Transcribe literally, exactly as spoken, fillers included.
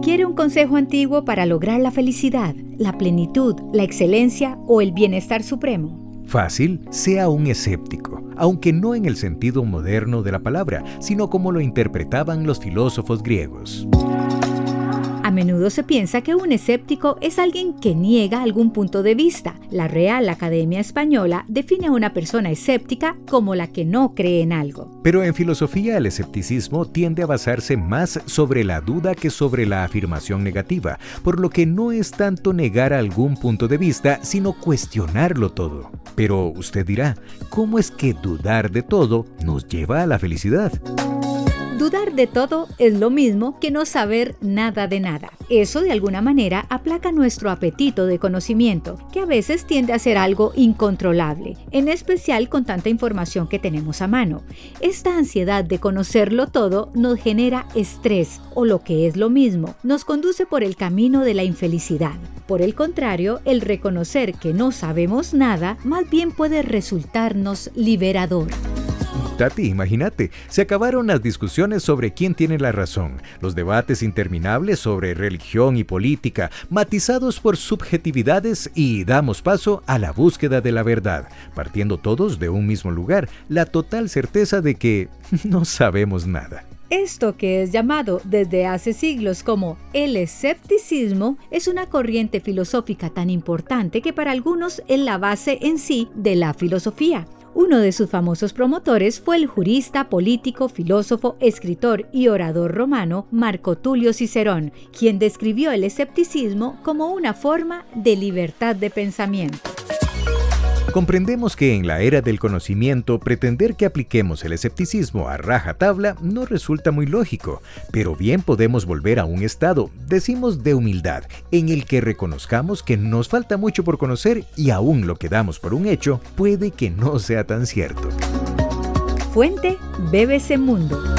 ¿Quiere un consejo antiguo para lograr la felicidad, la plenitud, la excelencia o el bienestar supremo? Fácil, sea un escéptico, aunque no en el sentido moderno de la palabra, sino como lo interpretaban los filósofos griegos. A menudo se piensa que un escéptico es alguien que niega algún punto de vista. La Real Academia Española define a una persona escéptica como la que no cree en algo. Pero en filosofía el escepticismo tiende a basarse más sobre la duda que sobre la afirmación negativa, por lo que no es tanto negar algún punto de vista, sino cuestionarlo todo. Pero usted dirá, ¿cómo es que dudar de todo nos lleva a la felicidad? Dudar de todo es lo mismo que no saber nada de nada. Eso de alguna manera aplaca nuestro apetito de conocimiento, que a veces tiende a ser algo incontrolable, en especial con tanta información que tenemos a mano. Esta ansiedad de conocerlo todo nos genera estrés, o lo que es lo mismo, nos conduce por el camino de la infelicidad. Por el contrario, el reconocer que no sabemos nada, más bien puede resultarnos liberador. Tati, imagínate, se acabaron las discusiones sobre quién tiene la razón, los debates interminables sobre religión y política, matizados por subjetividades, y damos paso a la búsqueda de la verdad, partiendo todos de un mismo lugar, la total certeza de que no sabemos nada. Esto que es llamado desde hace siglos como el escepticismo es una corriente filosófica tan importante que para algunos es la base en sí de la filosofía. Uno de sus famosos promotores fue el jurista, político, filósofo, escritor y orador romano Marco Tulio Cicerón, quien describió el escepticismo como una forma de libertad de pensamiento. Comprendemos que en la era del conocimiento pretender que apliquemos el escepticismo a rajatabla no resulta muy lógico, pero bien podemos volver a un estado, decimos de humildad, en el que reconozcamos que nos falta mucho por conocer y aún lo que damos por un hecho puede que no sea tan cierto. Fuente: B B C Mundo.